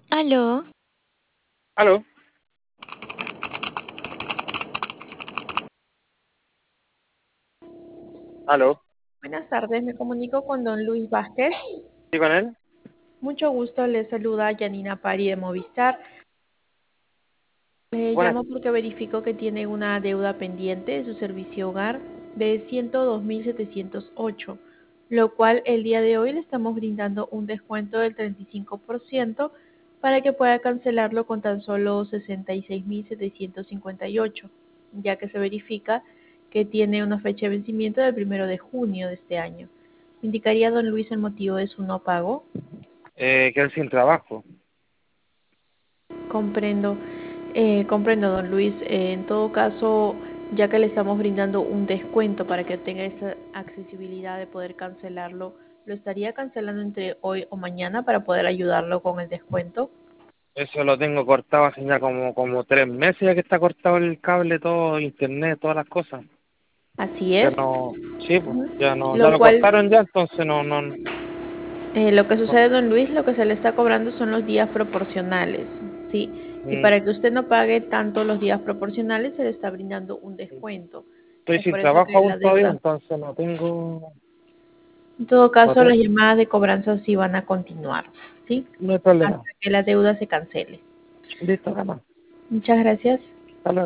Aló, Aló, aló, Buenas tardes, me comunico con don Luis Vázquez. ¿sí con él? Mucho gusto, le saluda Yanina Pari de Movistar. Le Buenas. llamo porque verifico que tiene una deuda pendiente de su servicio hogar de 102.708, lo cual el día de hoy le estamos brindando un descuento del 35% para que pueda cancelarlo con tan solo 66.758, ya que se verifica que tiene una fecha de vencimiento del 1 de junio de este año. ¿Indicaría don Luis el motivo de su no pago? Quedé sin trabajo. Comprendo, comprendo, don Luis. En todo caso, ya que le estamos brindando un descuento para que tenga esa accesibilidad de poder cancelarlo, ¿lo estaría cancelando entre hoy o mañana para poder ayudarlo con el descuento? Eso lo tengo cortado hace ya como 3 meses ya que está cortado el cable, todo, internet, todas las cosas. Así Ya es. no, sí, pues, Ujú. ya no, ya Lo lo cual, cortaron ya, entonces no. lo que sucede, don Luis, lo que se le está cobrando son los días proporcionales, ¿sí? Y Mm, para que usted no pague tanto los días proporcionales, se le está brindando un descuento. Estoy Es sin por eso trabajo que aún la todavía, deuda. entonces no tengo, En todo no caso, tengo, las llamadas de cobranza sí van a continuar, ¿sí? no hay problema. Hasta que la deuda se cancele. Listo, nada más. Muchas gracias.